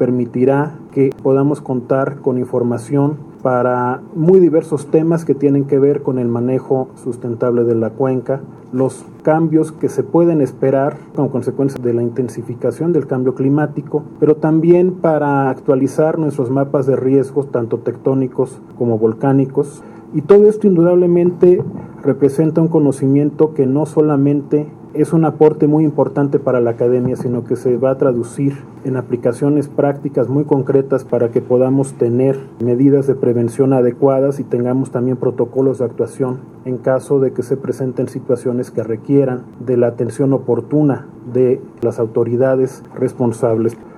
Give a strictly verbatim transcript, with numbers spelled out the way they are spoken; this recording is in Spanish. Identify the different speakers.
Speaker 1: permitirá que podamos contar con información para muy diversos temas que tienen que ver con el manejo sustentable de la cuenca, los cambios que se pueden esperar como consecuencia de la intensificación del cambio climático, pero también para actualizar nuestros mapas de riesgos, tanto tectónicos como volcánicos. Y todo esto indudablemente representa un conocimiento que no solamente es un aporte muy importante para la academia, sino que se va a traducir en aplicaciones prácticas muy concretas para que podamos tener medidas de prevención adecuadas y tengamos también protocolos de actuación en caso de que se presenten situaciones que requieran de la atención oportuna de las autoridades responsables.